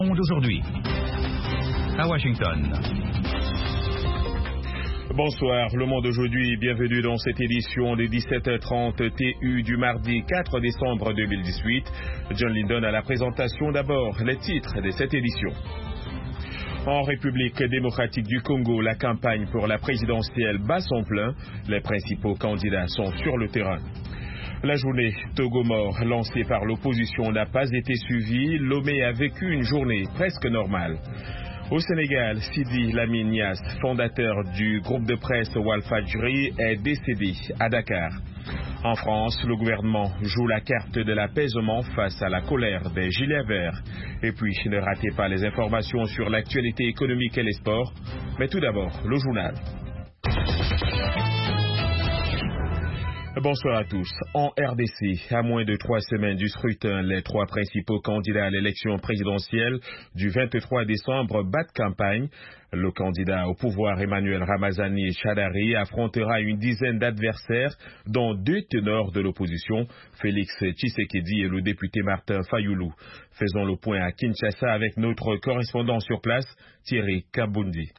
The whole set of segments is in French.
D'aujourd'hui, à Washington. Bonsoir, Le Monde aujourd'hui, bienvenue dans cette édition des 17h30 TU du mardi 4 décembre 2018. John Lindon à la présentation. D'abord, les titres de cette édition. En République démocratique du Congo, la campagne pour la présidentielle bat son plein. Les principaux candidats sont sur le terrain. La journée Togo mort lancée par l'opposition n'a pas été suivie. Lomé a vécu une journée presque normale. Au Sénégal, Sidi Lamine Niasse, fondateur du groupe de presse Walfadjri, est décédé à Dakar. En France, le gouvernement joue la carte de l'apaisement face à la colère des gilets verts. Et puis, ne ratez pas les informations sur l'actualité économique et les sports. Mais tout d'abord, le journal. Bonsoir à tous. En RDC, à moins de 3 semaines du scrutin, les 3 principaux candidats à l'élection présidentielle du 23 décembre battent campagne. Le candidat au pouvoir Emmanuel Ramazani Shadari affrontera une dizaine d'adversaires, dont 2 ténors de l'opposition, Félix Tshisekedi et le député Martin Fayoulou. Faisons le point à Kinshasa avec notre correspondant sur place, Thierry Kabundi.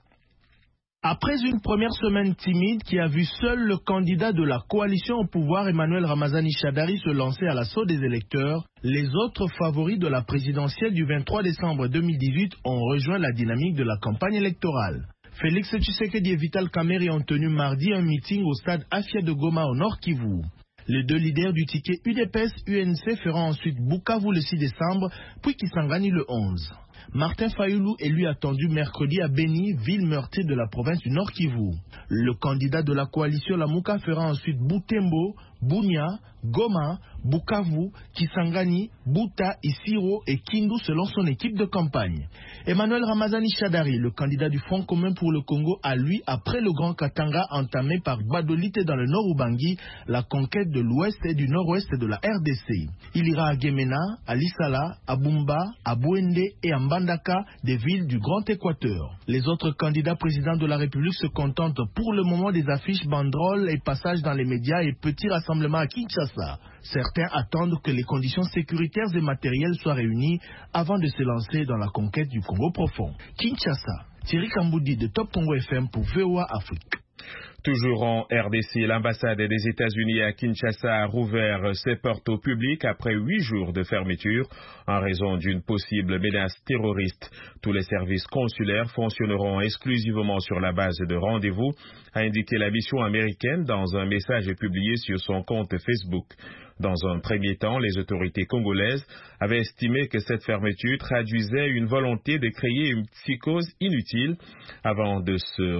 Après une première semaine timide qui a vu seul le candidat de la coalition au pouvoir, Emmanuel Ramazani Shadari, se lancer à l'assaut des électeurs, les autres favoris de la présidentielle du 23 décembre 2018 ont rejoint la dynamique de la campagne électorale. Félix Tshisekedi et Vital Kamerhe ont tenu mardi un meeting au stade Afia de Goma au Nord Kivu. Les 2 leaders du ticket UDPS-UNC feront ensuite Bukavu le 6 décembre, puis Kisangani le 11. Martin Fayoulou est lui attendu mercredi à Beni, ville meurtrie de la province du Nord Kivu. Le candidat de la coalition Lamuka fera ensuite Butembo, Bunia, Goma, Bukavu, Kisangani, Buta, Isiro et Kindu selon son équipe de campagne. Emmanuel Ramazani Shadari, le candidat du Front commun pour le Congo, a lui, après le Grand Katanga entamé par Gbadolite dans le Nord Ubangi, la conquête de l'ouest et du nord-ouest de la RDC. Il ira à Gemena, à Lissala, à Bumba, à Bouende et à Mbandaka, des villes du Grand Équateur. Les autres candidats présidents de la République se contentent pour le moment des affiches, banderoles et passages dans les médias et petits rassemblements à Kinshasa. Certains attendent que les conditions sécuritaires et matérielles soient réunies avant de se lancer dans la conquête du Congo profond. Kinshasa, Thierry Kamboudi de Top Congo FM pour VOA Afrique. Toujours en RDC, l'ambassade des États-Unis à Kinshasa a rouvert ses portes au public après 8 jours de fermeture en raison d'une possible menace terroriste. Tous les services consulaires fonctionneront exclusivement sur la base de rendez-vous, a indiqué la mission américaine dans un message publié sur son compte Facebook. Dans un premier temps, les autorités congolaises avaient estimé que cette fermeture traduisait une volonté de créer une psychose inutile avant de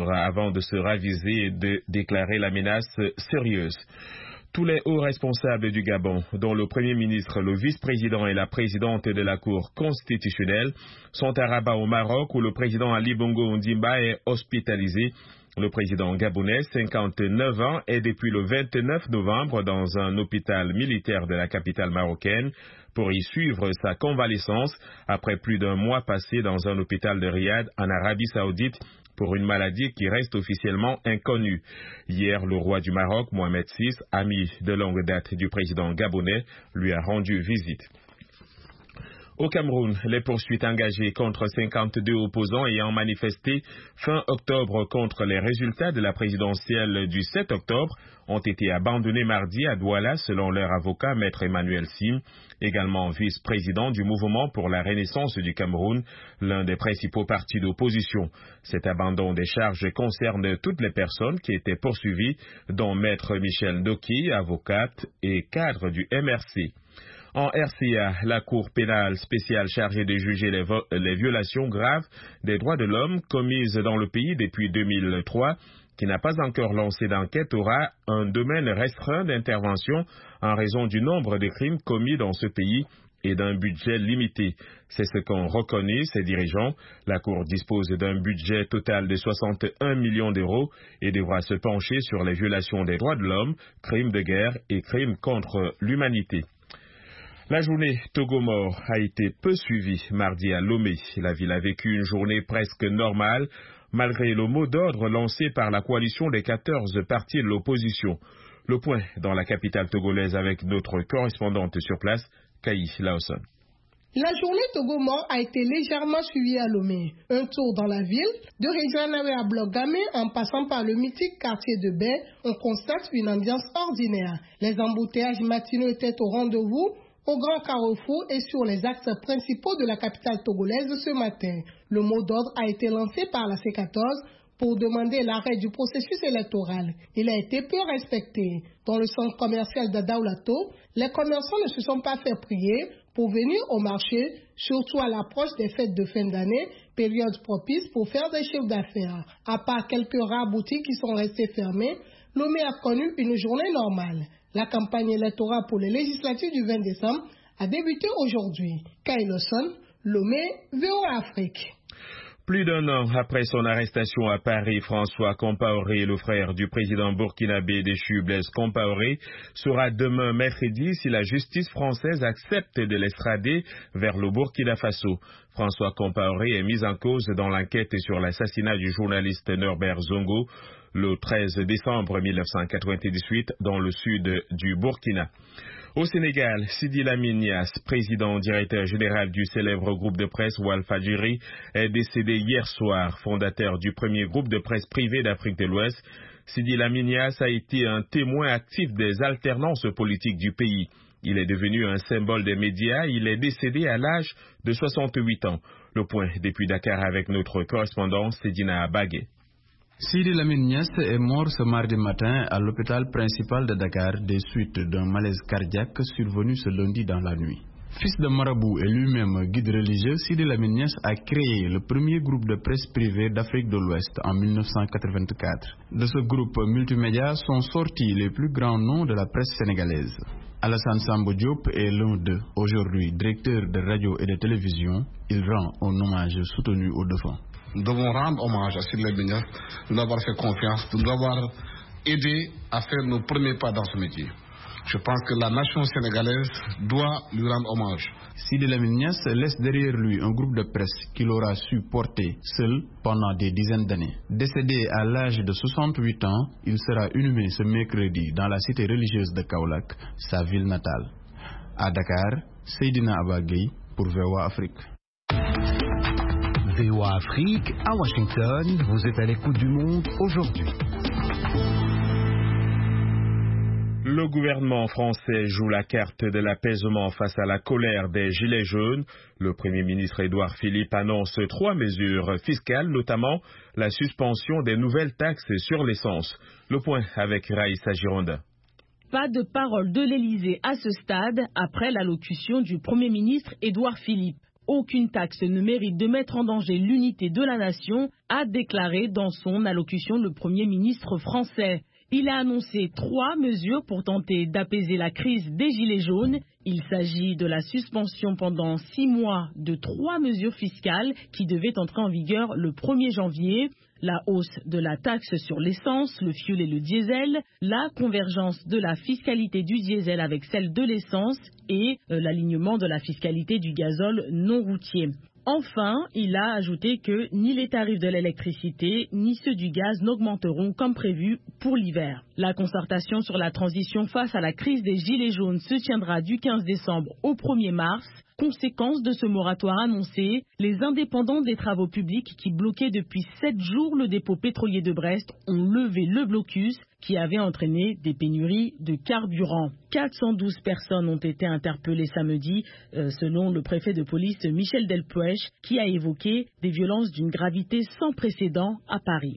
se raviser et de déclarer la menace sérieuse. Tous les hauts responsables du Gabon, dont le Premier ministre, le vice-président et la présidente de la Cour constitutionnelle, sont à Rabat au Maroc où le président Ali Bongo Ondimba est hospitalisé. Le président gabonais, 59 ans, est depuis le 29 novembre dans un hôpital militaire de la capitale marocaine pour y suivre sa convalescence après plus d'1 mois passé dans un hôpital de Riyad en Arabie Saoudite pour une maladie qui reste officiellement inconnue. Hier, le roi du Maroc, Mohamed VI, ami de longue date du président gabonais, lui a rendu visite. Au Cameroun, les poursuites engagées contre 52 opposants ayant manifesté fin octobre contre les résultats de la présidentielle du 7 octobre ont été abandonnées mardi à Douala selon leur avocat, Maître Emmanuel Sim, également vice-président du Mouvement pour la Renaissance du Cameroun, l'un des principaux partis d'opposition. Cet abandon des charges concerne toutes les personnes qui étaient poursuivies, dont Maître Michel Doki, avocate et cadre du MRC. En RCA, la Cour pénale spéciale chargée de juger les violations graves des droits de l'homme commises dans le pays depuis 2003, qui n'a pas encore lancé d'enquête, aura un domaine restreint d'intervention en raison du nombre de crimes commis dans ce pays et d'un budget limité. C'est ce qu'ont reconnu ses dirigeants. La Cour dispose d'un budget total de 61 millions d'euros et devra se pencher sur les violations des droits de l'homme, crimes de guerre et crimes contre l'humanité. La journée Togo mort a été peu suivie mardi à Lomé. La ville a vécu une journée presque normale, malgré le mot d'ordre lancé par la coalition des 14 partis de l'opposition. Le point dans la capitale togolaise avec notre correspondante sur place, Kaï Laosan. La journée Togo Mort a été légèrement suivie à Lomé. Un tour dans la ville, de Réjanawe à Blogame en passant par le mythique quartier de Baie, on constate une ambiance ordinaire. Les embouteillages matinaux étaient au rendez-vous, au grand carrefour et sur les axes principaux de la capitale togolaise ce matin. Le mot d'ordre a été lancé par la C14 pour demander l'arrêt du processus électoral. Il a été peu respecté. Dans le centre commercial d'Adaoulato, les commerçants ne se sont pas fait prier pour venir au marché, surtout à l'approche des fêtes de fin d'année, période propice pour faire des chiffres d'affaires. À part quelques rares boutiques qui sont restées fermées, Lomé a connu une journée normale. La campagne électorale pour les législatives du 20 décembre a débuté aujourd'hui. Kailoson, Lomé, VOA Afrique. Plus d'un an après son arrestation à Paris, François Compaoré, le frère du président burkinabé déchu Blaise Compaoré, sera demain mercredi si la justice française accepte de l'extrader vers le Burkina Faso. François Compaoré est mis en cause dans l'enquête sur l'assassinat du journaliste Norbert Zongo le 13 décembre 1998 dans le sud du Burkina. Au Sénégal, Sidi Lamine Niasse, président directeur général du célèbre groupe de presse Walfadjri, est décédé hier soir, fondateur du premier groupe de presse privé d'Afrique de l'Ouest. Sidi Lamine Niasse a été un témoin actif des alternances politiques du pays. Il est devenu un symbole des médias. Il est décédé à l'âge de 68 ans. Le point depuis Dakar avec notre correspondant Sedina Bagué. Sidi Lamine Niasse est mort ce mardi matin à l'hôpital principal de Dakar des suites d'un malaise cardiaque survenu ce lundi dans la nuit. Fils de marabout et lui-même guide religieux, Sidi Lamine Niasse a créé le premier groupe de presse privée d'Afrique de l'Ouest en 1984. De ce groupe multimédia sont sortis les plus grands noms de la presse sénégalaise. Alassane Sambo Diop est l'un d'eux. Aujourd'hui directeur de radio et de télévision, il rend un hommage soutenu aux défunts. Nous devons rendre hommage à Sidi Lamine Niasse, de nous avoir fait confiance, de nous avoir aidé à faire nos premiers pas dans ce métier. Je pense que la nation sénégalaise doit lui rendre hommage. Sidi Lamine Niasse laisse derrière lui un groupe de presse qu'il aura su porter seul pendant des dizaines d'années. Décédé à l'âge de 68 ans, il sera inhumé ce mercredi dans la cité religieuse de Kaolack, sa ville natale. À Dakar, Seydina Abagay pour VOA Afrique. VOA Afrique, à Washington, vous êtes à l'écoute du monde aujourd'hui. Le gouvernement français joue la carte de l'apaisement face à la colère des Gilets jaunes. Le Premier ministre Édouard Philippe annonce 3 mesures fiscales, notamment la suspension des nouvelles taxes sur l'essence. Le point avec Raïssa Gironda. Pas de parole de l'Élysée à ce stade après l'allocution du Premier ministre Édouard Philippe. Aucune taxe ne mérite de mettre en danger l'unité de la nation, a déclaré dans son allocution le Premier ministre français. Il a annoncé 3 mesures pour tenter d'apaiser la crise des Gilets jaunes. Il s'agit de la suspension pendant 6 mois de 3 mesures fiscales qui devaient entrer en vigueur le 1er janvier. La hausse de la taxe sur l'essence, le fioul et le diesel, la convergence de la fiscalité du diesel avec celle de l'essence et l'alignement de la fiscalité du gazole non routier. Enfin, il a ajouté que ni les tarifs de l'électricité ni ceux du gaz n'augmenteront comme prévu pour l'hiver. La concertation sur la transition face à la crise des Gilets jaunes se tiendra du 15 décembre au 1er mars. Conséquence de ce moratoire annoncé, les indépendants des travaux publics qui bloquaient depuis 7 jours le dépôt pétrolier de Brest ont levé le blocus qui avait entraîné des pénuries de carburant. 412 personnes ont été interpellées samedi, selon le préfet de police Michel Delpech, qui a évoqué des violences d'une gravité sans précédent à Paris.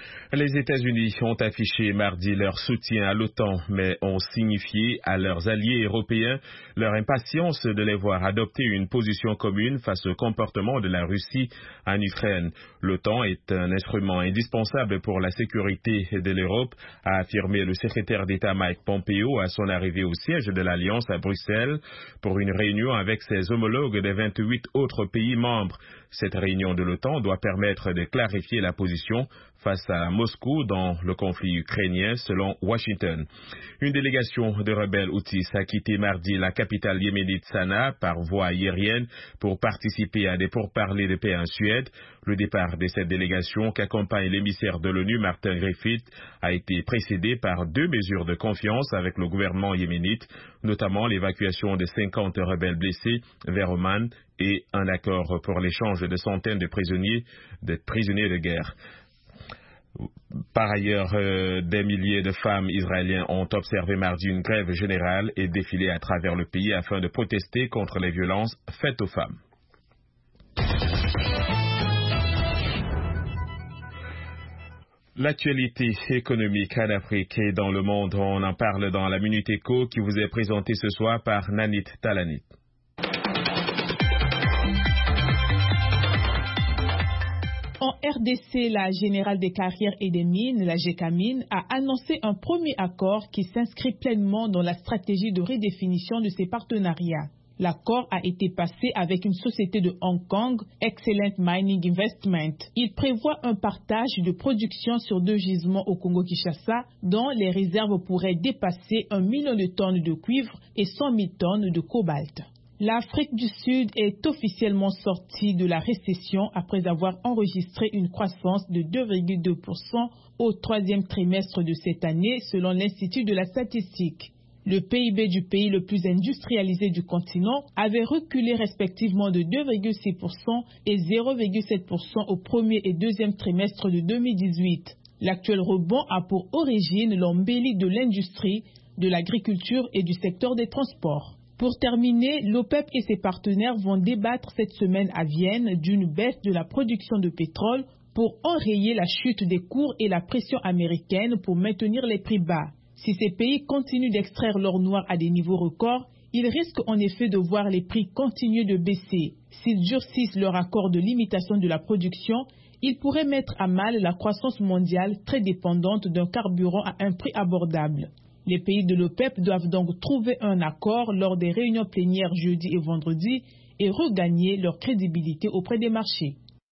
Les États-Unis ont affiché mardi leur soutien à l'OTAN, mais ont signifié à leurs alliés européens leur impatience de les voir adopter une position commune face au comportement de la Russie en Ukraine. L'OTAN est un instrument indispensable pour la sécurité de l'Europe, a affirmé le secrétaire d'État Mike Pompeo à son arrivée au siège de l'Alliance à Bruxelles pour une réunion avec ses homologues des 28 autres pays membres. Cette réunion de l'OTAN doit permettre de clarifier la position face à Moscou dans le conflit ukrainien, selon Washington. Une délégation de rebelles houthis a quitté mardi la capitale yéménite Sanaa par voie aérienne pour participer à des pourparlers de paix en Suède. Le départ de cette délégation, qu'accompagne l'émissaire de l'ONU Martin Griffiths, a été précédé par 2 mesures de confiance avec le gouvernement yéménite. notamment l'évacuation de 50 rebelles blessés vers Oman et un accord pour l'échange de centaines de prisonniers de guerre. Par ailleurs, des milliers de femmes israéliennes ont observé mardi une grève générale et défilé à travers le pays afin de protester contre les violences faites aux femmes. L'actualité économique en Afrique et dans le monde, on en parle dans la Minute Éco qui vous est présentée ce soir par Nanit Talanit. En RDC, la Générale des carrières et des mines, la GECAMINE, a annoncé un premier accord qui s'inscrit pleinement dans la stratégie de redéfinition de ses partenariats. L'accord a été passé avec une société de Hong Kong, Excellent Mining Investment. Il prévoit un partage de production sur 2 gisements au Congo-Kinshasa, dont les réserves pourraient dépasser 1 million de tonnes de cuivre et 100 000 tonnes de cobalt. L'Afrique du Sud est officiellement sortie de la récession après avoir enregistré une croissance de 2,2% au 3e trimestre de cette année, selon l'Institut de la statistique. Le PIB du pays le plus industrialisé du continent avait reculé respectivement de 2,6% et 0,7% au 1er et 2e trimestre de 2018. L'actuel rebond a pour origine l'embellie de l'industrie, de l'agriculture et du secteur des transports. Pour terminer, l'OPEP et ses partenaires vont débattre cette semaine à Vienne d'une baisse de la production de pétrole pour enrayer la chute des cours et la pression américaine pour maintenir les prix bas. Si ces pays continuent d'extraire l'or noir à des niveaux records, ils risquent en effet de voir les prix continuer de baisser. S'ils durcissent leur accord de limitation de la production, ils pourraient mettre à mal la croissance mondiale très dépendante d'un carburant à un prix abordable. Les pays de l'OPEP doivent donc trouver un accord lors des réunions plénières jeudi et vendredi et regagner leur crédibilité auprès des marchés.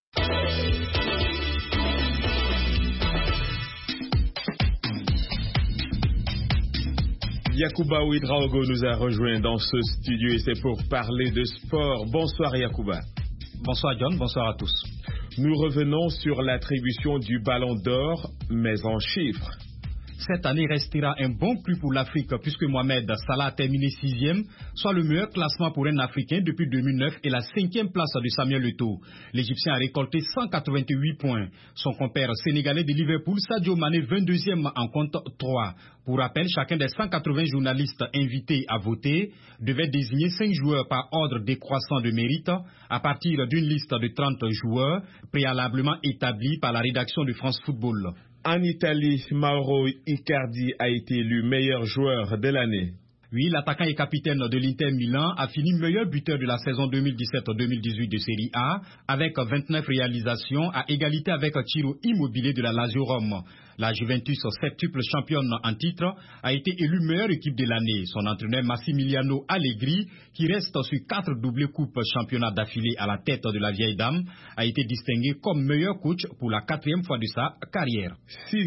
Yacouba Ouedraogo nous a rejoint dans ce studio et c'est pour parler de sport. Bonsoir Yacouba. Bonsoir John, bonsoir à tous. Nous revenons sur l'attribution du Ballon d'Or, mais en chiffres. Cette année restera un bon cru pour l'Afrique puisque Mohamed Salah a terminé 6e, soit le meilleur classement pour un Africain depuis 2009 et la 5e place de Samuel Eto'o. L'Égyptien a récolté 188 points. Son compère sénégalais de Liverpool, Sadio Mané, 22e, en compte 3. Pour rappel, chacun des 180 journalistes invités à voter devait désigner 5 joueurs par ordre décroissant de mérite à partir d'une liste de 30 joueurs préalablement établie par la rédaction de France Football. En Italie, Mauro Icardi a été élu meilleur joueur de l'année. Oui, l'attaquant et capitaine de l'Inter Milan a fini meilleur buteur de la saison 2017-2018 de Serie A avec 29 réalisations à égalité avec Ciro Immobile de la Lazio Rome. La Juventus, septuple championne en titre, a été élue meilleure équipe de l'année. Son entraîneur Massimiliano Allegri, qui reste sur 4 doublés coupes championnat d'affilée à la tête de la vieille dame, a été distingué comme meilleur coach pour la 4e fois de sa carrière.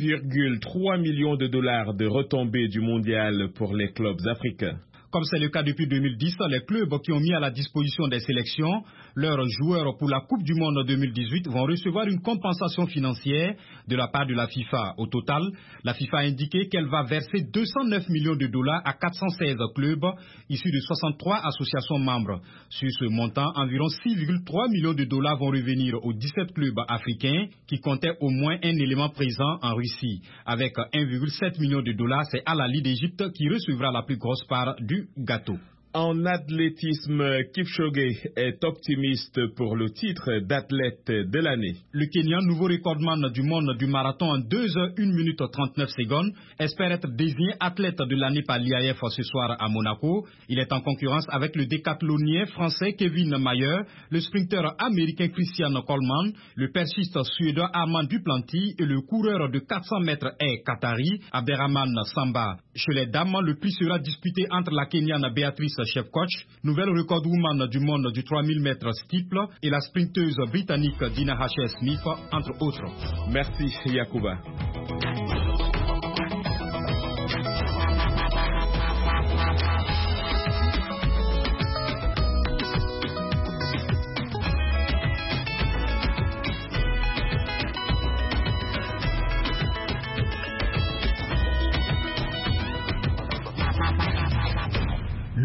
6,3 millions de dollars de retombées du mondial pour les clubs africains. Comme c'est le cas depuis 2010, les clubs qui ont mis à la disposition des sélections leurs joueurs pour la Coupe du Monde 2018 vont recevoir une compensation financière de la part de la FIFA. Au total, la FIFA a indiqué qu'elle va verser 209 millions de dollars à 416 clubs issus de 63 associations membres. Sur ce montant, environ 6,3 millions de dollars vont revenir aux 17 clubs africains qui comptaient au moins un élément présent en Russie. Avec 1,7 million de dollars, c'est Al Ahly d'Égypte qui recevra la plus grosse part du gâteau. En athlétisme, Kipchoge est optimiste pour le titre d'athlète de l'année. Le Kenyan, nouveau recordman du monde du marathon en 2 h 1 minute 39 secondes, espère être désigné athlète de l'année par l'IAF ce soir à Monaco. Il est en concurrence avec le décathlonien français Kevin Mayer, le sprinter américain Christian Coleman, le perchiste suédois Armand Duplanty et le coureur de 400 mètres haies qatari Abderrahman Samba. Chez les dames, le prix sera disputé entre la Kenyane Béatrice Chepkoch, nouvelle recordwoman du monde du 3000 mètres steeple, et la sprinteuse britannique Dina H. Smith, entre autres. Merci Yacouba.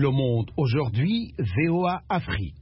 Le Monde aujourd'hui, VOA Afrique.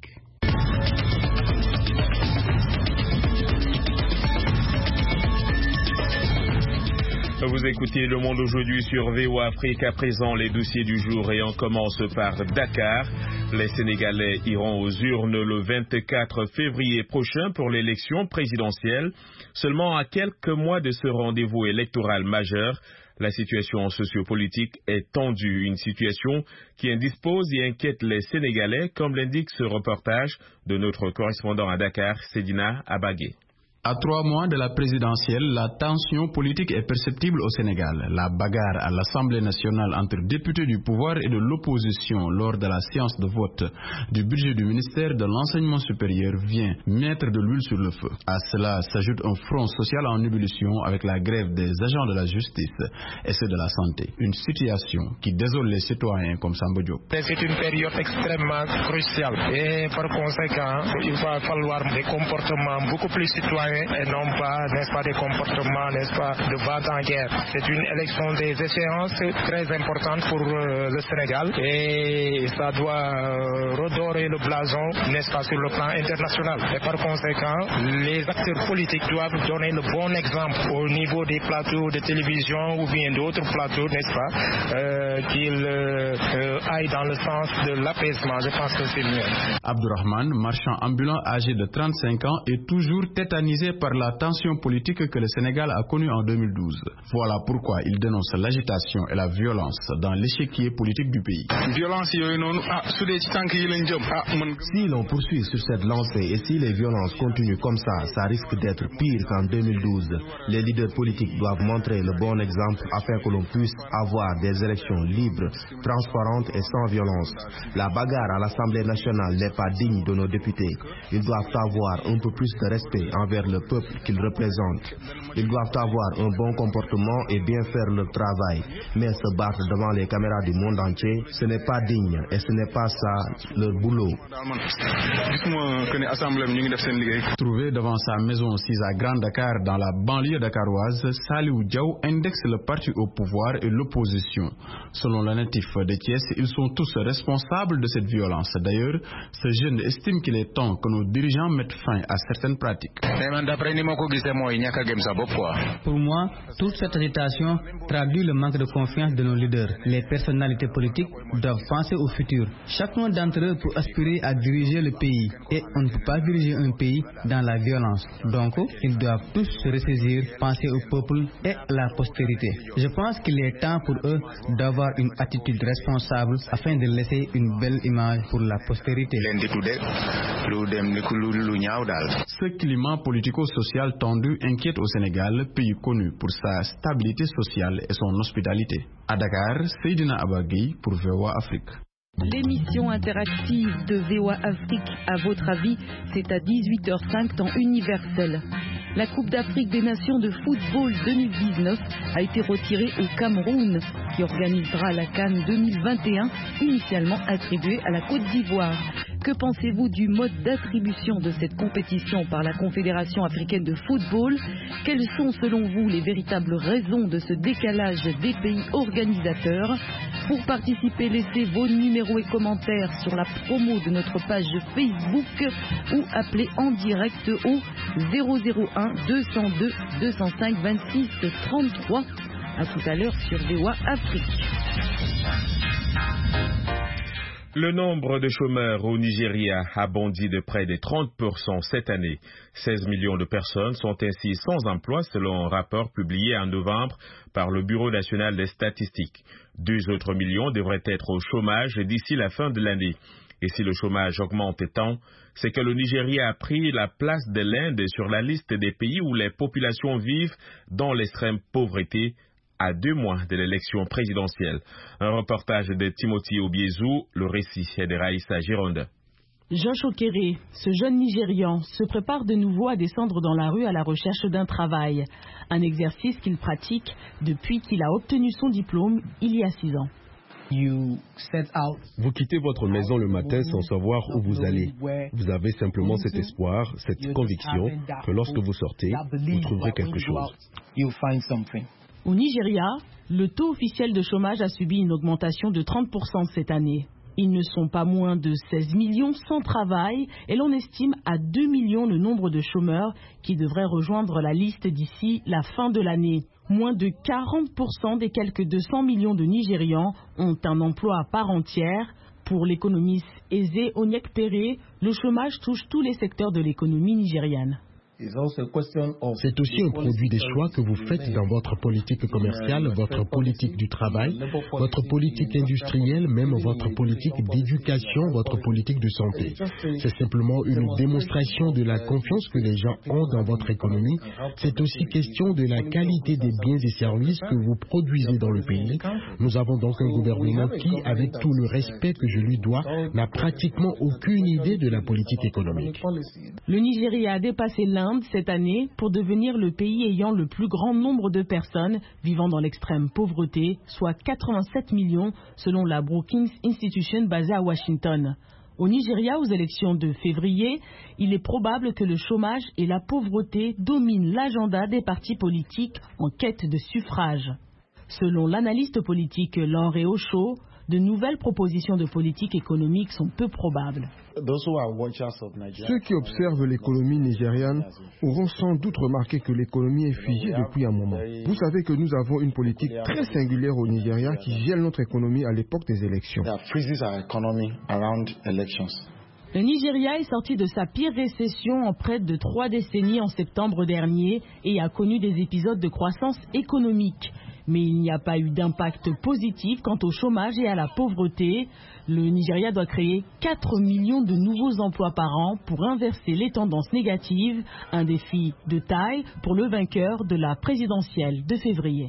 Vous écoutez Le Monde aujourd'hui sur VOA Afrique. À présent, les dossiers du jour et on commence par Dakar. Les Sénégalais iront aux urnes le 24 février prochain pour l'élection présidentielle. Seulement à quelques mois de ce rendez-vous électoral majeur, la situation sociopolitique est tendue. Une situation qui indispose et inquiète les Sénégalais, comme l'indique ce reportage de notre correspondant à Dakar, Sedina Abagé. À 3 mois de la présidentielle, la tension politique est perceptible au Sénégal. La bagarre à l'Assemblée nationale entre députés du pouvoir et de l'opposition lors de la séance de vote du budget du ministère de l'Enseignement supérieur vient mettre de l'huile sur le feu. À cela s'ajoute un front social en ébullition avec la grève des agents de la justice et ceux de la santé. Une situation qui désole les citoyens comme Samba Diop. C'est une période extrêmement cruciale et par conséquent, il va falloir des comportements beaucoup plus citoyens et non pas, n'est-ce pas, des comportements, n'est-ce pas, de va-t-en-guerre. C'est une élection des échéances très importante pour le Sénégal et ça doit redorer le blason, n'est-ce pas, sur le plan international. Et par conséquent, les acteurs politiques doivent donner le bon exemple au niveau des plateaux de télévision ou bien d'autres plateaux, n'est-ce pas, qu'ils aillent dans le sens de l'apaisement. Je pense que c'est mieux. Abdourahmane, marchand ambulant âgé de 35 ans, est toujours tétanisé par la tension politique que le Sénégal a connue en 2012. Voilà pourquoi il dénonce l'agitation et la violence dans l'échiquier politique du pays. Si l'on poursuit sur cette lancée et si les violences continuent comme ça risque d'être pire qu'en 2012. Les leaders politiques doivent montrer le bon exemple afin que l'on puisse avoir des élections libres, transparentes et sans violence. La bagarre à l'Assemblée nationale n'est pas digne de nos députés. Ils doivent avoir un peu plus de respect envers le peuple qu'ils représentent. Ils doivent avoir un bon comportement et bien faire leur travail. Mais se battre devant les caméras du monde entier, ce n'est pas digne et ce n'est pas ça leur boulot. Trouvé devant sa maison assise à Grand Dakar dans la banlieue dakaroise, Saliou Diaw indexe le parti au pouvoir et l'opposition. Selon le natif de Thiès, ils sont tous responsables de cette violence. D'ailleurs, ce jeune estime qu'il est temps que nos dirigeants mettent fin à certaines pratiques. Pour moi, toute cette agitation traduit le manque de confiance de nos leaders. Les personnalités politiques doivent penser au futur. Chacun d'entre eux peut aspirer à diriger le pays et on ne peut pas diriger un pays dans la violence. Donc, ils doivent tous se ressaisir, penser au peuple et à la postérité. Je pense qu'il est temps pour eux d'avoir une attitude responsable afin de laisser une belle image pour la postérité. Ce climat politico-social tendu inquiète au Sénégal, pays connu pour sa stabilité sociale et son hospitalité. À Dakar, Seydina Abagui pour VOA Afrique. L'émission interactive de VOA Afrique, à votre avis, c'est à 18h05 temps universel. La Coupe d'Afrique des Nations de football 2019 a été retirée au Cameroun, qui organisera la CAN 2021, initialement attribuée à la Côte d'Ivoire. Que pensez-vous du mode d'attribution de cette compétition par la Confédération africaine de football? Quelles sont selon vous les véritables raisons de ce décalage des pays organisateurs? Pour participer, laissez vos numéros et commentaires sur la promo de notre page Facebook ou appelez en direct au 001 202 205 26 33. À tout à l'heure sur VOA Afrique. Le nombre de chômeurs au Nigeria a bondi de près de 30% cette année. 16 millions de personnes sont ainsi sans emploi selon un rapport publié en novembre par le Bureau national des statistiques. 2 autres millions devraient être au chômage d'ici la fin de l'année. Et si le chômage augmente tant, c'est que le Nigeria a pris la place de l'Inde sur la liste des pays où les populations vivent dans l'extrême pauvreté à 2 mois de l'élection présidentielle. Un reportage de Timothy Obiezou, le récit est de Raïssa Gironde. Josh Okere, ce jeune Nigérian, se prépare de nouveau à descendre dans la rue à la recherche d'un travail. Un exercice qu'il pratique depuis qu'il a obtenu son diplôme il y a 6 ans. Vous quittez votre maison le matin sans savoir où vous allez. Vous avez simplement cet espoir, cette conviction que lorsque vous sortez, vous trouverez quelque chose. Au Nigeria, le taux officiel de chômage a subi une augmentation de 30% cette année. Ils ne sont pas moins de 16 millions sans travail et l'on estime à 2 millions le nombre de chômeurs qui devraient rejoindre la liste d'ici la fin de l'année. Moins de 40% des quelques 200 millions de Nigérians ont un emploi à part entière. Pour l'économiste Eze Onyekpere, le chômage touche tous les secteurs de l'économie nigériane. C'est aussi un produit des choix que vous faites dans votre politique commerciale, votre politique du travail, votre politique industrielle, même votre politique d'éducation, votre politique de santé. C'est simplement une démonstration de la confiance que les gens ont dans votre économie. C'est aussi question de la qualité des biens et services que vous produisez dans le pays. Nous avons donc un gouvernement qui, avec tout le respect que je lui dois, n'a pratiquement aucune idée de la politique économique. Le Nigeria a dépassé l'Inde cette année pour devenir le pays ayant le plus grand nombre de personnes vivant dans l'extrême pauvreté, soit 87 millions selon la Brookings Institution basée à Washington. Au Nigeria, aux élections de février, il est probable que le chômage et la pauvreté dominent l'agenda des partis politiques en quête de suffrage. Selon l'analyste politique Laure Osho, de nouvelles propositions de politique économique sont peu probables. Ceux qui observent l'économie nigériane auront sans doute remarqué que l'économie est figée depuis un moment. Vous savez que nous avons une politique très singulière au Nigeria qui gèle notre économie à l'époque des élections. Le Nigeria est sorti de sa pire récession en près de 3 décennies en septembre dernier et a connu des épisodes de croissance économique. Mais il n'y a pas eu d'impact positif quant au chômage et à la pauvreté. Le Nigeria doit créer 4 millions de nouveaux emplois par an pour inverser les tendances négatives, un défi de taille pour le vainqueur de la présidentielle de février.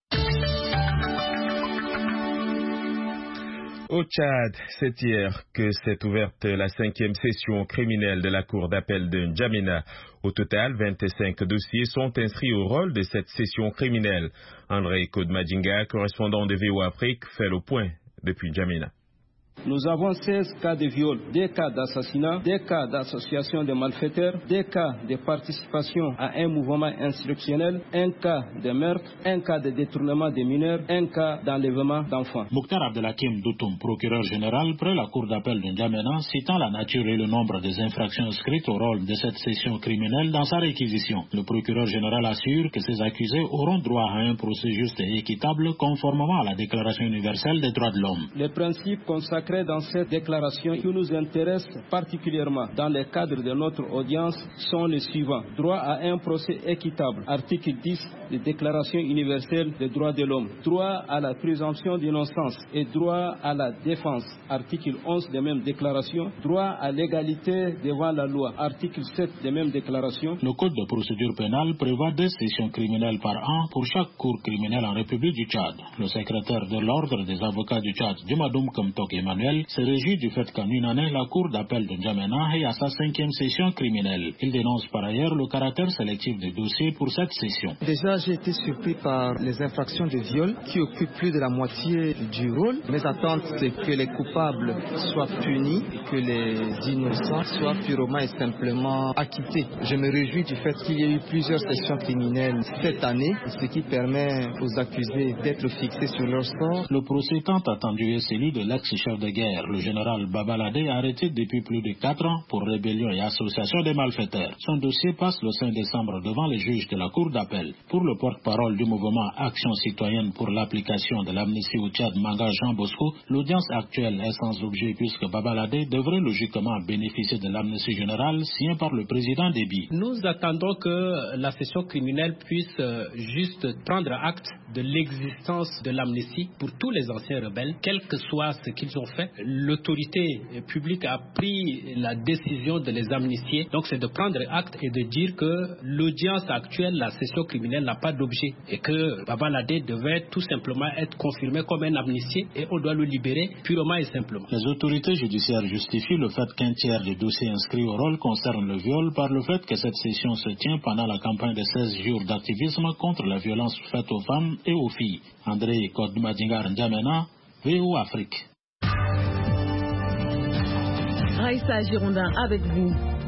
Au Tchad, c'est hier que s'est ouverte la 5e session criminelle de la Cour d'appel de N'Djamena. Au total, 25 dossiers sont inscrits au rôle de cette session criminelle. André Kodmadinga, correspondant de VOA Afrique, fait le point depuis N'Djamena. Nous avons 16 cas de viol, 2 cas d'assassinat, 2 cas d'association de malfaiteurs, 2 cas de participation à un mouvement insurrectionnel, 1 cas de meurtre, 1 cas de détournement des mineurs, 1 cas d'enlèvement d'enfants. Mokhtar Abdelhakim Doutoum, procureur général près la cour d'appel de N'Djamena, citant la nature et le nombre des infractions inscrites au rôle de cette session criminelle dans sa réquisition. Le procureur général assure que ces accusés auront droit à un procès juste et équitable conformément à la Déclaration universelle des droits de l'homme. Les principes consacrés dans cette déclaration qui nous intéresse particulièrement dans le cadre de notre audience sont les suivants. Droit à un procès équitable, article 10 de Déclaration universelle des droits de l'homme. Droit à la présomption d'innocence et droit à la défense, article 11 de même déclaration. Droit à l'égalité devant la loi, article 7 de même déclaration. Le code de procédure pénale prévoit 2 sessions criminelles par an pour chaque cour criminelle en République du Tchad. Le secrétaire de l'ordre des avocats du Tchad, Djumadoum Kemtok Emmanuel, se réjouit du fait qu'en une année, la Cour d'appel de N'Djamena est à sa 5e session criminelle. Il dénonce par ailleurs le caractère sélectif des dossiers pour cette session. Déjà, j'ai été surpris par les infractions de viol qui occupent plus de la moitié du rôle. Mes attentes, c'est que les coupables soient punis et que les innocents soient purement et simplement acquittés. Je me réjouis du fait qu'il y ait eu plusieurs sessions criminelles cette année, ce qui permet aux accusés d'être fixés sur leur sort. Le procès tant attendu est celui de l'ex-chef de guerre, le général Babalade, arrêté depuis plus de 4 ans pour rébellion et association des malfaiteurs. Son dossier passe le 5 décembre devant les juges de la Cour d'appel. Pour le porte-parole du mouvement Action citoyenne pour l'application de l'amnistie au Tchad, Manga Jean Bosco, l'audience actuelle est sans objet puisque Babalade devrait logiquement bénéficier de l'amnistie générale signée par le président Déby. Nous attendons que la session criminelle puisse juste prendre acte de l'existence de l'amnistie pour tous les anciens rebelles, quel que soit ce qu'ils ont fait. L'autorité publique a pris la décision de les amnistier. Donc c'est de prendre acte et de dire que l'audience actuelle, la session criminelle, n'a pas d'objet et que Babalade devait tout simplement être confirmé comme un amnistié et on doit le libérer purement et simplement. Les autorités judiciaires justifient le fait qu'un tiers des dossiers inscrits au rôle concerne le viol par le fait que cette session se tient pendant la campagne de 16 jours d'activisme contre la violence faite aux femmes et aux filles. André Kodmadingar N'Djamena, VOA Afrique. Raïssa Girondin avec vous.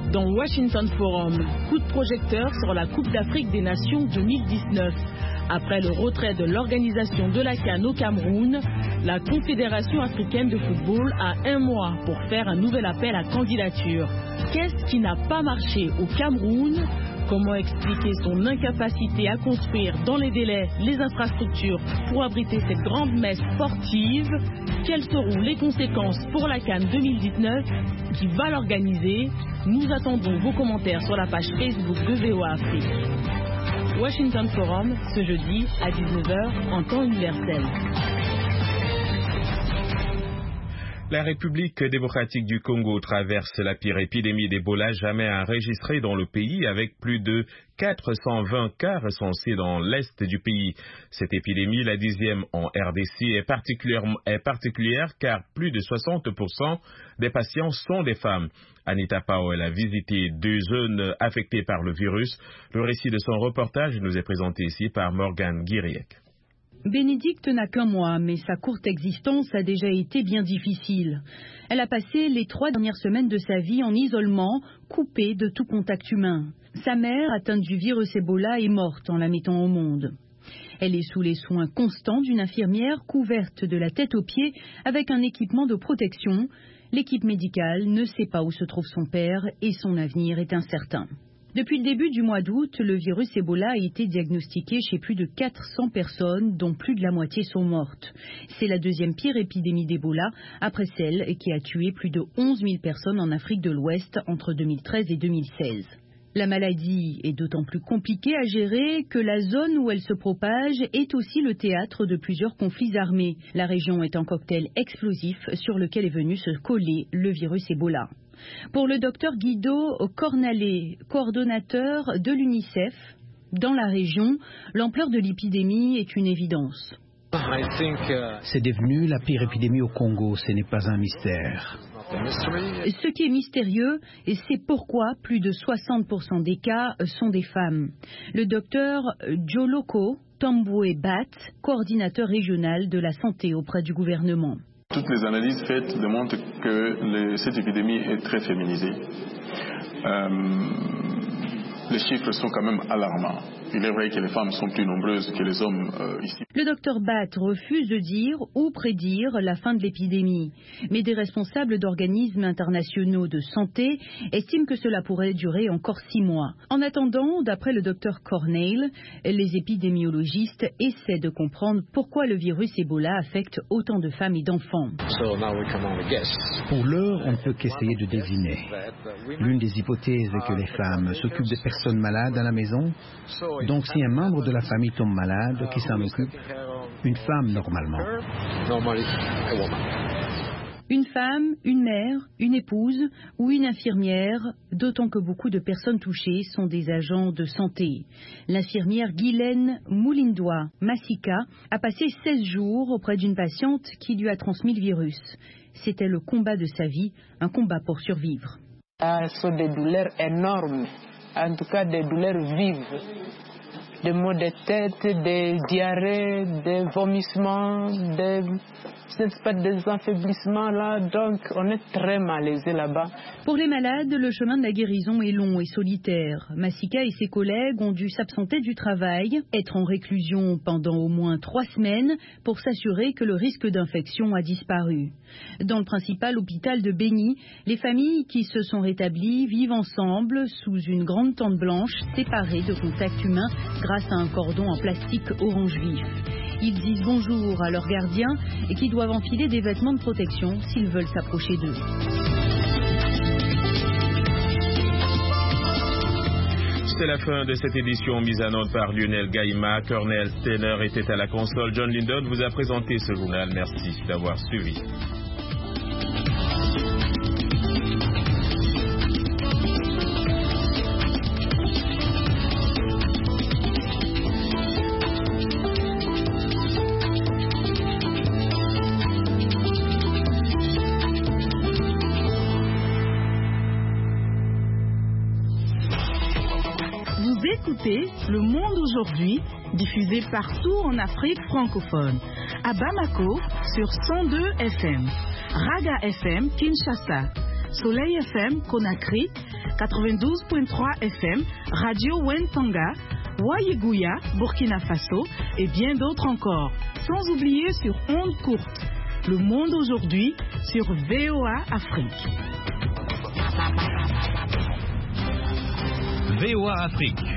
Dans Washington Forum, coup de projecteur sur la Coupe d'Afrique des Nations 2019. Après le retrait de l'organisation de la CAN au Cameroun, la Confédération africaine de football a 1 mois pour faire un nouvel appel à candidature. Qu'est-ce qui n'a pas marché au Cameroun ? Comment expliquer son incapacité à construire dans les délais les infrastructures pour abriter cette grande messe sportive? Quelles seront les conséquences pour la CAN 2019? Qui va l'organiser? Nous attendons vos commentaires sur la page Facebook de VOA Afrique. Washington Forum, ce jeudi à 19h en temps universel. La République démocratique du Congo traverse la pire épidémie d'Ebola jamais enregistrée dans le pays, avec plus de 420 cas recensés dans l'est du pays. Cette épidémie, la 10e en RDC, est particulière car plus de 60% des patients sont des femmes. Anita Powell a visité 2 zones affectées par le virus. Le récit de son reportage nous est présenté ici par Morgane Guiriec. Bénédicte n'a qu'1 mois, mais sa courte existence a déjà été bien difficile. Elle a passé les 3 dernières semaines de sa vie en isolement, coupée de tout contact humain. Sa mère, atteinte du virus Ebola, est morte en la mettant au monde. Elle est sous les soins constants d'une infirmière couverte de la tête aux pieds avec un équipement de protection. L'équipe médicale ne sait pas où se trouve son père et son avenir est incertain. Depuis le début du mois d'août, le virus Ebola a été diagnostiqué chez plus de 400 personnes, dont plus de la moitié sont mortes. C'est la 2e pire épidémie d'Ebola, après celle qui a tué plus de 11 000 personnes en Afrique de l'Ouest entre 2013 et 2016. La maladie est d'autant plus compliquée à gérer que la zone où elle se propage est aussi le théâtre de plusieurs conflits armés. La région est un cocktail explosif sur lequel est venu se coller le virus Ebola. Pour le docteur Guido Cornalet, coordonnateur de l'UNICEF, dans la région, l'ampleur de l'épidémie est une évidence. C'est devenu la pire épidémie au Congo, ce n'est pas un mystère. Ce qui est mystérieux, c'est pourquoi plus de 60% des cas sont des femmes. Le docteur Joloko Tamboué Bat, coordinateur régional de la santé auprès du gouvernement. Toutes les analyses faites démontrent que cette épidémie est très féminisée. Les chiffres sont quand même alarmants. Il est vrai que les femmes sont plus nombreuses que les hommes ici. Le docteur Bat refuse de dire ou prédire la fin de l'épidémie. Mais des responsables d'organismes internationaux de santé estiment que cela pourrait durer encore 6 mois. En attendant, d'après le docteur Corneille, les épidémiologistes essaient de comprendre pourquoi le virus Ebola affecte autant de femmes et d'enfants. Pour l'heure, on ne peut qu'essayer de deviner. L'une des hypothèses est que les femmes s'occupent des personnes malades à la maison. Donc si un membre de la famille tombe malade, qui s'en occupe? Une femme normalement. Une femme, une mère, une épouse ou une infirmière, d'autant que beaucoup de personnes touchées sont des agents de santé. L'infirmière Guylaine Moulindois Massika a passé 16 jours auprès d'une patiente qui lui a transmis le virus. C'était le combat de sa vie, un combat pour survivre. Ce sont des douleurs énormes, en tout cas des douleurs vives. Des maux de tête, des diarrhées, des vomissements, des affaiblissements là, donc on est très malaisé là-bas. Pour les malades, le chemin de la guérison est long et solitaire. Massika et ses collègues ont dû s'absenter du travail, être en réclusion pendant au moins 3 semaines pour s'assurer que le risque d'infection a disparu. Dans le principal hôpital de Beni, les familles qui se sont rétablies vivent ensemble sous une grande tente blanche séparée de contact humain grâce à un cordon en plastique orange vif. Ils disent bonjour à leurs gardiens et qui doivent enfiler des vêtements de protection s'ils veulent s'approcher d'eux. C'est la fin de cette édition mise en onde par Lionel Gaïma. Cornel Steiner était à la console. John Lindon vous a présenté ce journal. Merci d'avoir suivi. Le Monde aujourd'hui, diffusé partout en Afrique francophone. À Bamako, sur 102 FM. Raga FM, Kinshasa. Soleil FM Conakry, 92.3 FM, Radio Wentanga, Wayeguya, Burkina Faso et bien d'autres encore. Sans oublier sur ondes courtes. Le monde aujourd'hui sur VOA Afrique. VOA Afrique.